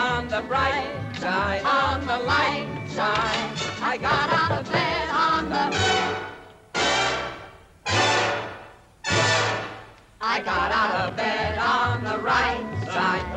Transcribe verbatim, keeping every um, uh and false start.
on the bright side, on the light side. I got out of bed on the... I got out of bed on the right side.